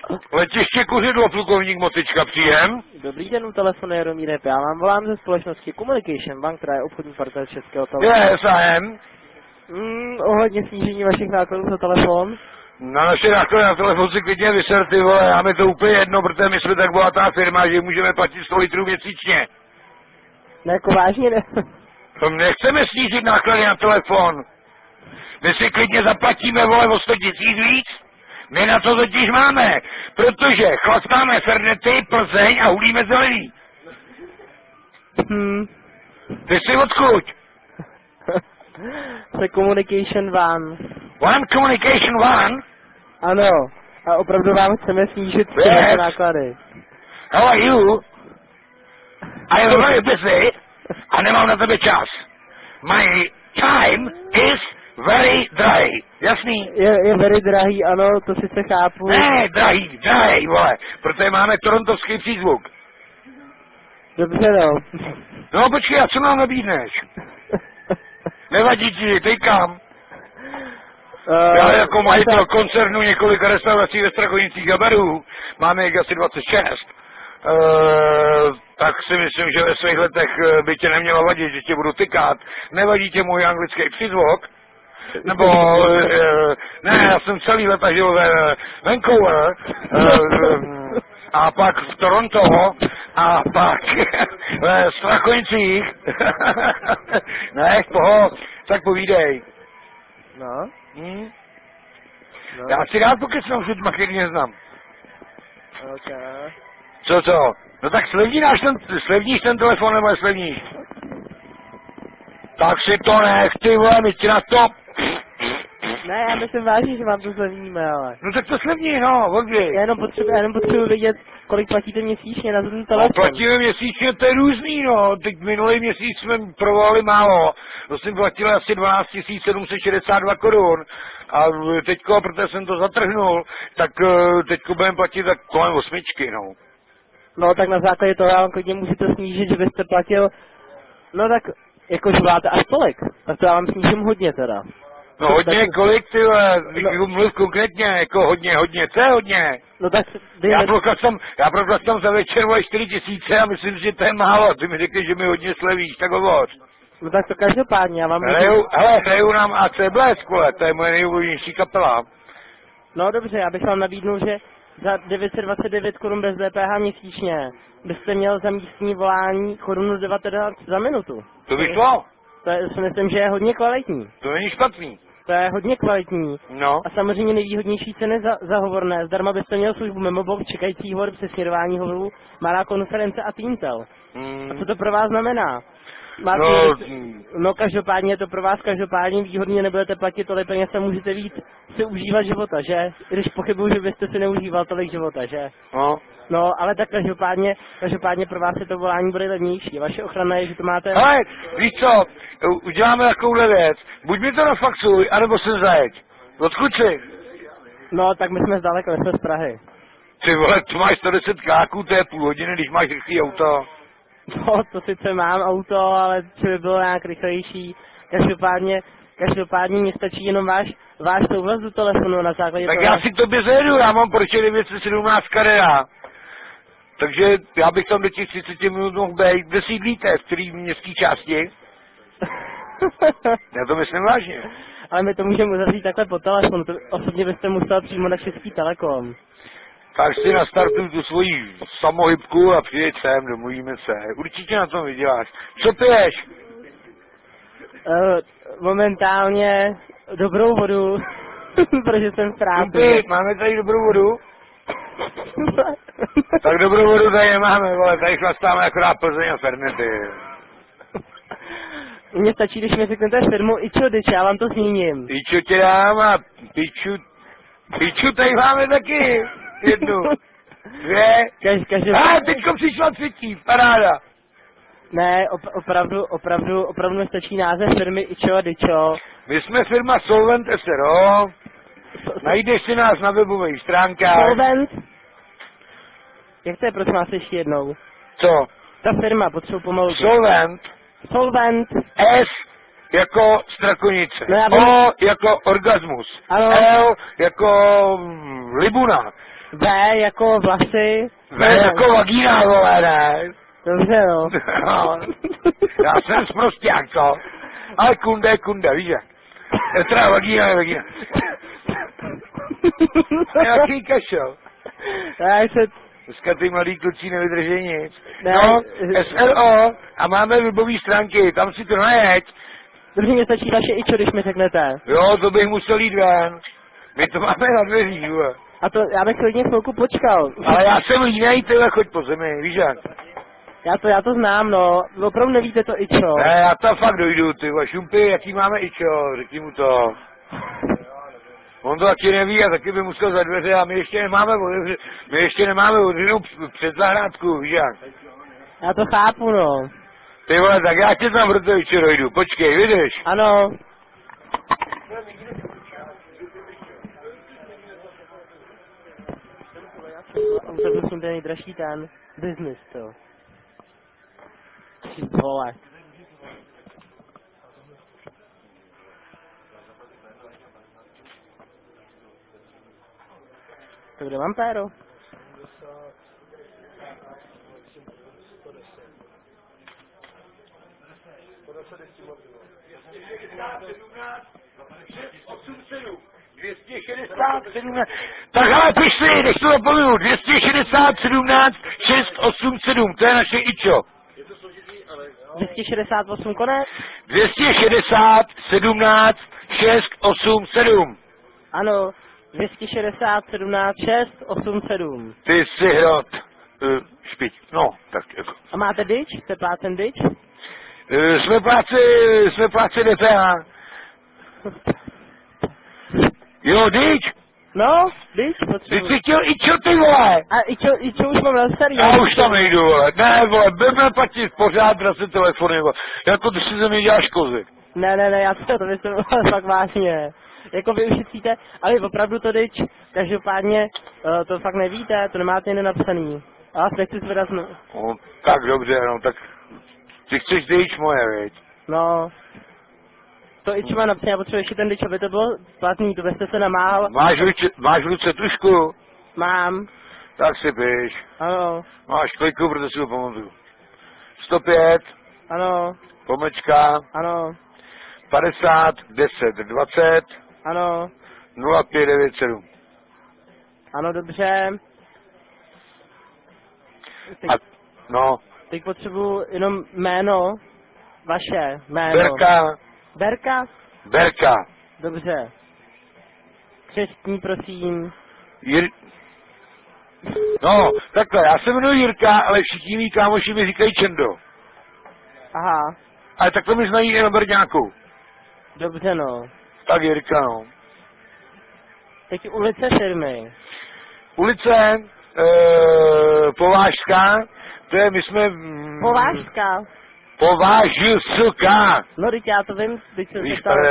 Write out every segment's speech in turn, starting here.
Letiště Kuřidlo, plukovník Motička, příjem. Dobrý den, u telefonu Jaromír Rep. Já vám volám ze společnosti Communication Bank, která je obchodní partner Českého telefonu. Yes, I am. Ohledně snížení vašich nákladů za telefon. Na naše náklady na telefon si klidně vyser, ty vole, nám je to úplně jedno, protože my jsme tak bohatá firma, že můžeme platit 100 litrů měsíčně. Ne, jako vážně ne. To nechceme snížit náklady na telefon. My si klidně zaplatíme, vole, o 100 000 víc. My na to totiž máme, protože chlastáme Fernety, Plzeň a hulíme zelený. Ty jsi odkud? To je Communication One. One Communication One? Ano. A opravdu vám chceme snížit všechny náklady. How are you? I am very busy a nemám na tebe čas. My time is very drahý. Jasný? Je very drahý, ano, to sice chápu. Ne, drahý, vole, protože máme torontovský přízvuk. Dobře, no. No počkej, a co nám nabídneš? Nevadí ti, ty kam? Já jako majitel koncernu několika restaurací ve Strakonicích a barů, máme jich asi 26, tak si myslím, že ve svých letech by tě nemělo vadit, že tě budu tykat. Nevadí tě můj anglický přízvuk? Nebo, ne, já jsem celý leta žil ve Vancouver, a pak v Toronto, a pak ve Strakonicích. Ne, tak povídej. No. Já si rád pokecnám s lidma, který neznám. Okay. Co? No tak slevníš ten telefon, nebo slevníš? Tak si to nech, ty vole, my ti na to... Ne, já myslím vážně, že vám to zlevníme, ale... No tak to slevní, no, odkdy? Já jenom potřebuji vědět, kolik platíte měsíčně na ten telefon. No, platíme měsíčně, to je různý, no. Teď minulý měsíc jsme provolali málo. To jsem platil asi 12 762 korun. A teďko, protože jsem to zatrhnul, tak teďko budeme platit tak kolem 8, no. No, tak na základě toho já vám klidně můžete snížit, že byste platil... No tak, jako žváte až tolik. Tak to já vám snížím hodně teda. No hodně, kolik, ty mluv konkrétně, jako hodně, co je hodně? No tak... Já proklas jsem za večer 4 000 a myslím, že to je málo, ty mi řekli, že mi hodně slevíš, tak hovoř. No tak to každopádně, já vám... Hraju nám AC Blesk, vole, to je moje nejoblíbenější kapela. No dobře, já bych vám nabídnul, že za 929 korun bez DPH měsíčně byste měl za místní volání korunu 19 za minutu. To vyšlo? To si myslím, že je hodně kvalitní. To není špatný. To je hodně kvalitní. No. A samozřejmě nejvýhodnější ceny za hovorné. Zdarma byste měl službu Memobox, čekající hovor, přesměrování hovorů, malá konference a Teamtel. A co to pro vás znamená? No každopádně je to pro vás každopádně výhodně, nebudete platit tolik peněz a můžete víc si užívat života, že? Když pochybuju, že byste si neužíval tolik života, že? No, ale tak každopádně pro vás je to volání bude levnější. Vaše ochrana je, že to máte... Hele, víš co, uděláme takovouhle věc. Buď mi to nafaxuj, anebo se zajeď. Odkud jsi? No, tak my jsme zdaleka, my jsme z Prahy. Ty vole, tu máš 110 káků, to je půl hodiny, když máš rychlý auto. No, to sice mám auto, ale co by bylo nějak rychlejší. Každopádně mě stačí jenom váš souhlas do telefonu na základě tak toho... Já si k tobě zajedu, já mám Porsche 917 Carrera. Takže já bych tam do těch 30 minut mohl být. Kde sídlíte? V který městské části? Já to myslím vážně. Ale my to můžeme uzavřít takhle po telefonu. Osobně byste musel přímo na Český Telekom. Tak si nastartuj tu svoji samohybku a přijeď sem, domluvíme se. Určitě na tom vyděláš. Co piješ? Momentálně dobrou vodu, protože jsem v práci. Máme tady dobrou vodu? Tak dobrou vodu tady nemáme, vole, tady chlastáme akorát Plzeň a Fernety. Mně stačí, když mi řeknete firmu Ičo, já vám to zmíním. Ičo tě dám a piču tady máme taky. Jednu, dvě. Teďko přišla třetí, paráda. Ne, opravdu mi stačí název firmy Ičo a Dičo. My jsme firma Solvent SRO. Najdeš si nás na webových stránkách. Solvent? Jak to je, prosím vás, ještě jednou? Co? Ta firma, potřebuji pomalu. Solvent. Solvent. jako strakonice. No O jako orgasmus. Ano. L jako libuna. V jako vlasy. V jako vagína, vole, ne. Dobře, no. No, já jsem sprosťák, co? Ale kunde, víš jak? Teda vagína je vagína. Jaký kašel? Dneska ty mladý kluci nevydrží nic. Ne. No, SLO a máme webové stránky, tam si to najeď. Dobře, mě stačí vaše ičo, když mi řeknete. Jo, to bych musel jít ven. My to máme na dveřích, jo. A to, já bych klidně chvilku počkal. Ale já jsem línej, tyhle, choď po zemi, víš jak? Já to znám, no. Opravdu nevíte to ičo. Ne, já tam fakt dojdu, ty šumpy, jaký máme ičo, řekni mu to. On to taky neví a taky by musel za dveře a my ještě nemáme otevřenou před zahrádku, víš jak? Já to chápu, no. Ty vole, tak já tě tam proto ještě dojdu, počkej, vidíš? Ano. To byl ten nejdražší ten business, to. Ty vole. To kde mám péro? Tak ale piš si, nech to zapomenu, 260 17 687, to je naše ičo. 268 konec? 260 17 687. Ano, 260 17 687. Ty jsi hrot. Špiť, no, tak jako. A máte dyč? Jste plácen dyč? Jsme pláci DPH. Jo, dyč? No, dyč potřebuji. Ty jsi chtěl ičo, ty vole. A ičo už mám starý. Já už tam nejdu, vole. Ne, vole, budeme platit pořád na se telefony, vole. Jako ty si ze mě děláš kozy. Ne, já to myslím fakt vážně. Jako vy ušetříte, ale opravdu to dyč, každopádně to fakt nevíte, to nemáte jen napsaný. A vás nechci zvedat, no. No, tak dobře, no, tak ty chceš dyč moje, veď. No. To ič má napsaný, já potřebuji ještě ten dyč, aby to bylo platný, to byste se namáhal. Máš v ruce tušku? Mám. Tak si piš. Ano. Máš kliku, protože si ho pamatuju. 105. Ano. Pomečka. Ano. 50 10 20. Ano. 0597. Ano, dobře. Teď, no. Teď potřebuji jenom jméno. Vaše jméno. Berka. Berka? Berka. Dobře. Křestní, prosím. No, takhle, já se jmenuji Jirka, ale všichni mý kámoši mi říkají Čendo. Aha. Ale tak to mi znají i na Brňáku. Dobře, no. Tak Jirka, no. Teď ulice firmy. Ulice Povážská, to je, my jsme... Povážská? Povážská. No, teď já to vím, teď jsem Víš, se ptal.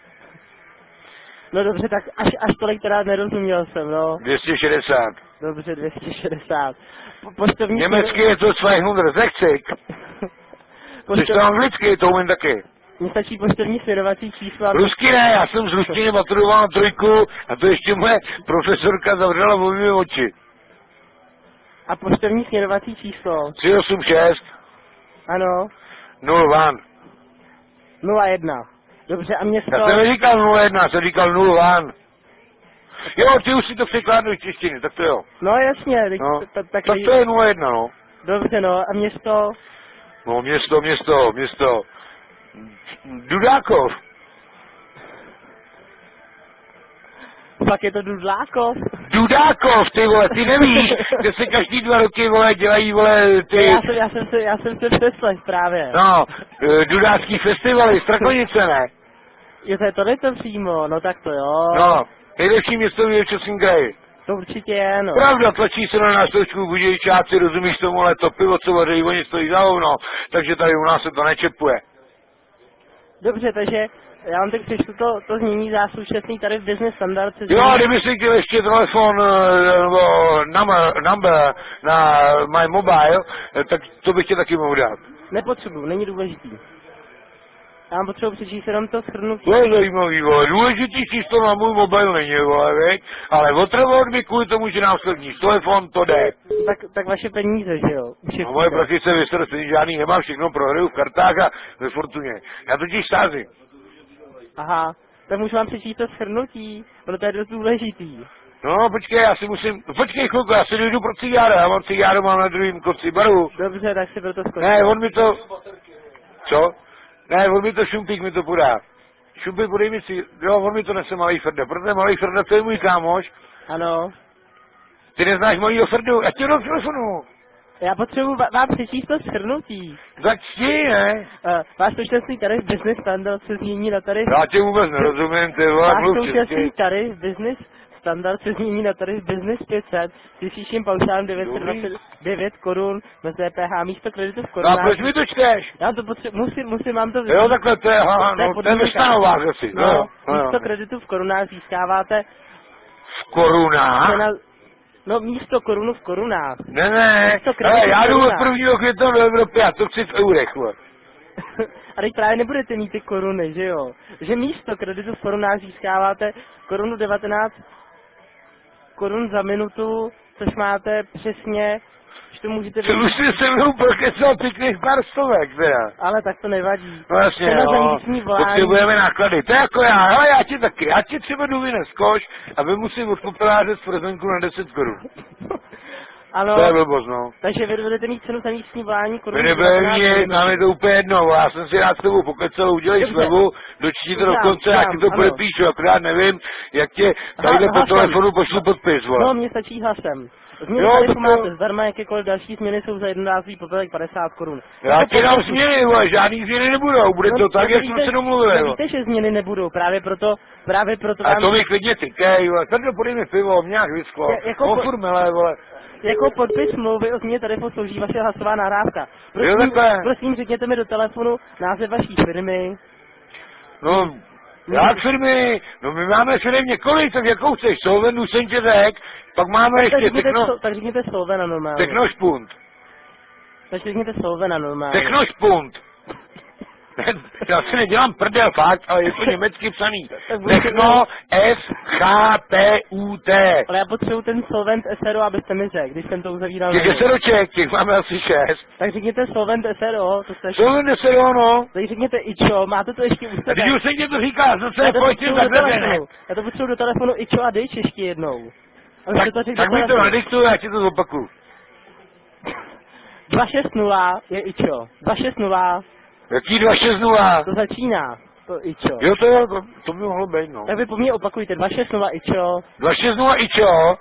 No dobře, tak až tolik teda nerozuměl jsem, no. 260. Dobře, 260. Poštovní... Německy je to 260. Což to anglicky, to umím taky. Mně stačí poštovní svěrovací číslo. Rusky ne, já jsem z ruštiny maturoval na 3 a to ještě moje profesorka zavřela v mými oči. A poštovní směrovací číslo? 386. Ano. 01. 01. Dobře, a město... Já jsem neříkal 01, jsem říkal 01. Jo, ty už si to překládají češtiny, tak to jo. No jasně, no. Tak to je 01, no. Dobře, no, a město? No, město. Dudákov. Pak je to Dudlákov. Dudákov, ty vole, ty nevíš, že se každý 2 roky, vole, dělají, vole, ty... Já jsem se přeslech právě. No, dudácký festivaly, Strakonice, ne? Jo, to je to přímo, no tak to jo. No, nejlepší město v Jihočeském kraji. To určitě je, no. Pravda, tlačí se na nás trošku Budějčáci, rozumíš tomu, ale to pivo, co vaří, oni stojí za hovno, takže tady u nás se to nečepuje. Dobře, takže já vám teď přečtu to znění současný tady v Business Standard. Jo, kdyby si chtěl ještě telefon nebo number na my mobile, tak to bych tě taky mohl dát. Nepotřebuju, není důležitý. Já mám potřebu přečíst jenom to shrnutí. To je zajímavý, vole. Důležitý číslo na můj mobil není, vole, veď? Ale otravovat mi kvůli tomu, že nám slední telefon, to jde. Tak vaše peníze, že jo? A moje prachy se vysrství, žádný nemám, všechno prohraju v kartách a ve Fortuně. Já totiž sázím. Aha, tak můžu vám přečíst to shrnutí, protože to je dost důležitý. No, počkej, já si musím, počkej chvilku, já si dojdu pro cigáro, já mám cigáro, mám na druhém konci baru. Dobře, tak si proto skočím. Ne, on mi to, co? Ne, on mi to Šumpík mi to podá. Šumpík, podej mi si, jo, on mi to nese Malej Frda, protože Malej Frda, to je můj kámoš. Ano. Ty neznáš Malýho Frdu, já tě do telefonu. Já potřebuji vám přečíst to shrnutí. Tak čti, ne? Váš současný tarif Business Standard se změní na tarif... Já tě vůbec nerozumím, ty vole, Váš mluv současný česky. tarif Business Standard se změní na tarif Business 500 s vyšším paušálem 929 korun bez DPH místo kreditu v No a korunách. proč mi to čteš? Já to musím vám to Jo, takhle to je, aha, no, to je vyštáhovák asi. No, místo kreditu v korunách získáváte... V korunách? No, místo korunu v korunách. Ne, ale já jdu od 1. května do Evropy, já to chci v eurech, vole. A teď právě nebudete mít ty koruny, že jo? Že místo kreditu v korunách získáváte korunu 19 korun za minutu, což máte přesně, že to můžete... Co už si se mnou prokecal pěkných pár stovek, teda. Ale tak to nevadí. No jasně, no, potřebujeme náklady. To je jako já, hele, já ti taky, já ti třeba jdu vynes koš a vy musím od popeláře z prezenku na 10 korun. Ano, to je blbost, no. Takže vy budete mít cenu za místní volání korun. My nebudeme mít, nám je to úplně jedno, já jsem si rád s tebou pokecal, udělej slevu, dočti to do konce, já ti to podepíšu, akorát nevím, jak tě tadyhle po telefonu pošlu podpis, vole. No, mně stačí hlasem. Změny tarifu máte zdarma, jakékoliv další změny jsou za jednorázový poplatek 50 korun. Já ti dám změny, vole, žádný změny nebudou, bude to tak, jak jsme se domluvili, jo. Víte, že změny nebudou, právě proto a to mi klidně tykej, vole, tady podej mi pivo, mě nějak vysklo, furt milé, vole. Jako podpis smlouvy o změně tarifu slouží vaše hlasová nahrávka. Prosím, řekněte mi do telefonu název vaší firmy. No, jak firmy? No my máme firm několik, tak jakou chceš, Solvenu jsem tě řek, pak máme ještě tak řekněte Solvena normálně. Technošpunt. Tak řekněte Solvena normálně. Technošpunt. Já si nedělám prdel, fakt, ale je to německy psaný. Techno S-H-P-U-T. Ale já potřebuji ten Solvent SRO, abyste mi řekl, když jsem to uzavíral. Těch SROček, těch máme asi 6. Tak řekněte Solvent SRO, to jste... Solvent SRO, no. Tak řekněte Ičo, máte to ještě u sebe. Když už jsem tě to říká, zase pojďte takhle. Já to potřebuji do telefonu Ičo a Dejč ještě jednou. Tak mi to nadiktuju, já ti to zopakuju. 260 je Ičo. 260. Jaký 260? To začíná, to Ičo. Jo, to by mohlo být, no. Tak vy po mně opakujte, 260 Ičo. 260 Ičo.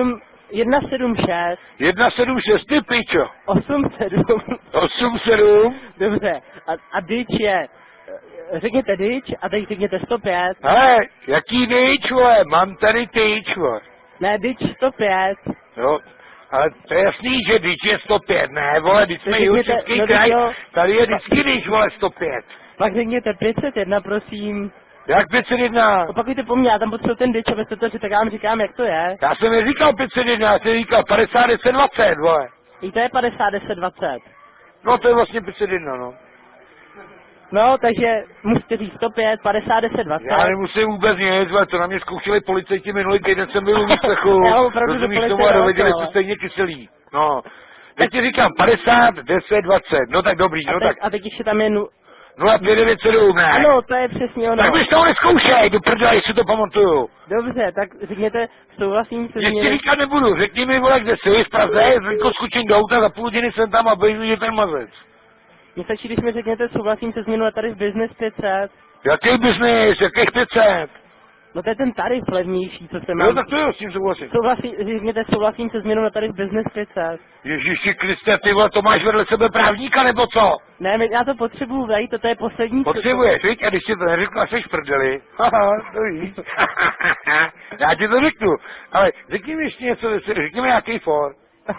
176. 176, ty pičo. 87. 87. Dobře, a Dič je, řekněte Dič a teď řekněte 105. Hele, jaký Dič, vole, mám tady Dič, vole. Ne, Dič 105. Jo. Ale to je jasný, že Dič je 105, ne, vole, když jsme Jihočeský kraj, tady je vždycky Dič, vole, 105. Pak řekněte 501, prosím. Jak 501? Opakujte po mně, já tam potřebuji ten Dič, abyste to řekl, tak já vám říkám, jak to je. Já jsem neříkal 501, já jsem říkal 50, 10, 20, vole. I to je 50, 10, 20. No to je vlastně 501, no. No, takže musíte říct 105, 50, 10, 20. Já nemusím vůbec nic, ale to na mě zkoušeli policajti minulý týden, jsem byl u výslechu. Rozumíš tomu a dověděli se stejně kyselý. No. Teď ti říkám 50, 10, 20. No tak dobrý, no tak. A teď ještě tam je 0597, ne? Ano, to je přesně ono. Tak bys toho neskoušej, do prdele, jestli to pamatuju. Dobře, tak řekněte, souhlasím se změnou. Ještě říkat nebudu, řekni mi, vole, kde jsi, v Praze, Zvinko skočím do auta, za půl hodiny jsem tam a bejdu, že ten mazec. Mně stačí, když mi řekněte, souhlasím se změnou na tarif Business 500. Jaký business, jakých 500? No to je ten tarif levnější, co se má. No tak to jo, s tím souhlasím. Řekněte, souhlasím se změnou na tarif Business 500. Ježiši Kriste, ty vole, to máš vedle sebe právníka, nebo co? Ne, já to potřebuju vejít, to je poslední... Potřebuješ, víš? A když ti to neřeknu, až jsi v prdeli. Haha, to víš. Já ti to řeknu. Ale řekni mi ještě něco, řekni mi nějaký for.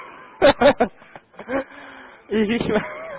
Ježiš.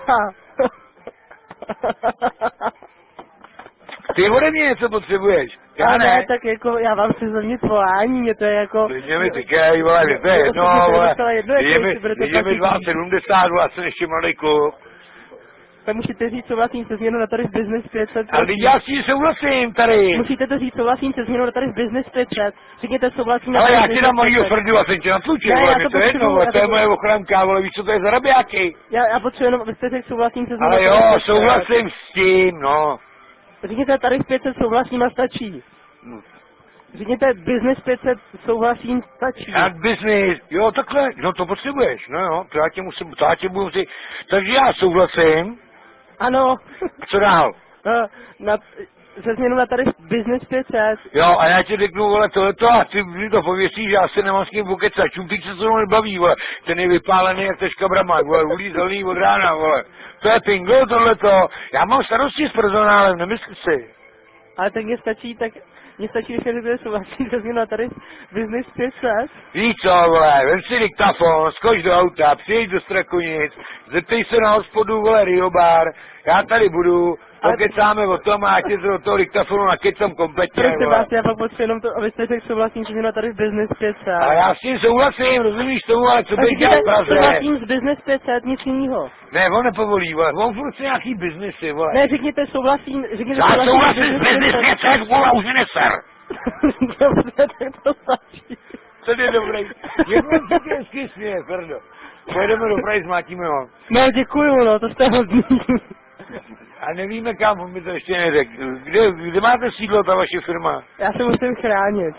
Ty ode mě něco potřebuješ. Já ne. Tak jako, já vám chci zlevnit volání, mě to je jako... Klidně mi tykej, vole, to je jedno, vole. Je mi 2,70, vole, jsem ještě mladý kluk. Tak musíte říct, souhlasím se změnou na tarif Business 500. Ale já s tím souhlasím tady. Musíte to říct, souhlasím se změnou na tarif Business 500. Řekněte souhlasím na Ale tarif já ti Business dám malýho 500. Frdu a jsem tě natlučil, Ne, vole, já mě to to je jedno, potřebuju, vole, já to je to- moje ochranka, vole, víš, co to je za rabiáky? Já potřebuji jenom, abyste řekl souhlasím se změnou Ale na tarif jo, 500. souhlasím s tím, no. Řekněte tarif 500 souhlasím a stačí. Řekněte Business 500 souhlasím stačí. Ad business, jo, takhle, no to potřebuješ, no jo, to já tě budu si, takže já souhlasím, Ano. a co dál? Se změnou na tarif Business 500. Jo, a já ti řeknu, vole, tohleto a ty mi to pověsíš, že já se nemám s kým pokecat, čumpík se mnou nebaví, vole, ten je vypálený jak teška bramák, vole, ulízelný od rána, vole, to je pingo tohleto, já mám starosti s personálem, nemysli si. Ale tak mně stačí, když mi řekne souhlasím se změnou na tarif Business 500. Víš co, vole, vem si diktafon, skoč do auta, přijeď do Strakonic, zeptej se na hospodu, vole, Rio Bar, já tady budu, pokecáme o tom a já tě do toho diktafonu nakecám kompletně, Prosím vole. vás, já pak potřebuji jenom to, abyste řekl souhlasím se změnou na tarif Business 500. A já s tím souhlasím, rozumíš tomu, ale co bych dělal v Praze? Souhlasím s Business 500, nic jiného. Ne, on nepovolí, vole, on furt chce nějaký biznesy, vole. Ne, řekněte souhlasím, Já souhlasím s biznesy, vole, už je neser. Dobře, tak to stačí. Ten je dobrý. Jednou ti tě hezky směje, Ferdo. Pojedeme do Prahy, zmátíme ho. No, děkuju, no, to jste hodný. A nevíme kam, on mi to ještě neřekl. Kde máte sídlo, ta vaše firma? Já se musím chránit.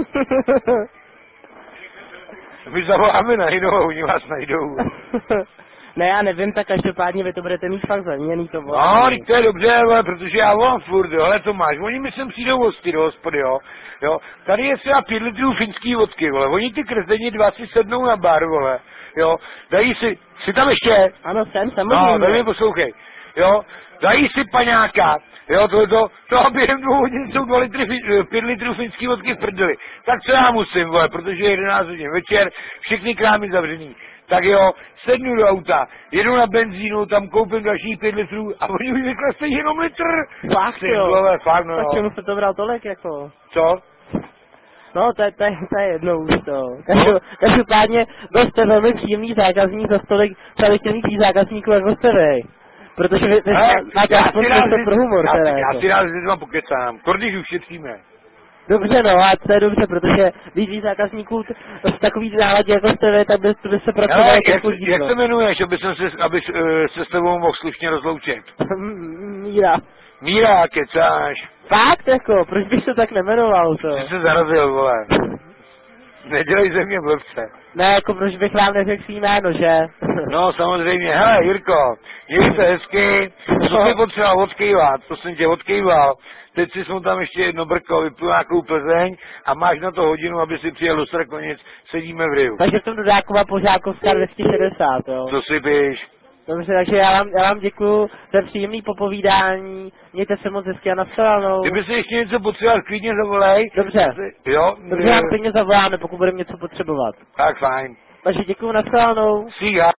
My zavoláme na jinou, oni vás najdou. Ne, já nevím, tak každopádně vy to budete mít fakt zaměněný to No, volání. to je dobře, ale protože já volám furt, jo, ale to máš. Oni mi sem přijdou hosty do hospody, jo. Tady je třeba 5 litrů finský vodky, vole. Oni ty krzeni 2 si sednou na bar, vole. Jo, dají si tam ještě? Ano, jsem, No, samozřejmě. tak mě poslouchej. Jo, dají si paňáka, jo, to během 2 hodin jsou 5 litrů finský vodky v prdeli. Tak co já musím, vole, protože je 11 hodin večer, všechny krámy zavřený. Tak jo, sednu do auta, jedu na benzínu, tam koupím dalších 5 litrů a oni mi vyklesejí jenom litr. Fakt, jo. Vole, fakt, no. Tak čemu se to bral tolik, jako? Co? No, to je jedno už to. Každopádně byl jste velmi příjemný zákazník za stolik, třeba bych chtěl mít víc zákazníků, jako jste vy. Protože vy máte aspoň prostě pro humor, teda. Já si rád s lidma pokecám, když ušetříme. Dobře, no, a to je dobře, protože víc zákazníků v takový náladě, jako jste vy, tak by se pracovali jak se jmenuješ, aby se s tebou mohl slušně rozloučit? Míra. Míra, kecáš. Fakt, jako, proč bych se tak nemenoval, to? Jsi se zarazil, vole. Nedělej ze mě blbce. Ne, jako, proč bych vám neřekl svý jméno, že? No, samozřejmě, hele, Jirko, měj se hezky, co jsi potřeboval odkývat, to jsem tě odkýval. Teď si jsme tam ještě jedno brko, vypil nějakou Plzeň a máš na to hodinu, aby si přijel do Strakonic, sedíme v Riu. Takže jsem do Dákova Pořákovská 260, jo? Co si běž? Dobře, takže já vám děkuju za příjemný popovídání, mějte se moc hezky a nashledanou. Kdyby si ještě něco potřeboval, klidně zavolej. Dobře. Jo? Dobře, vám klidně zavoláme, pokud budeme něco potřebovat. Tak fajn. Takže děkuju, nashledanou. See ya.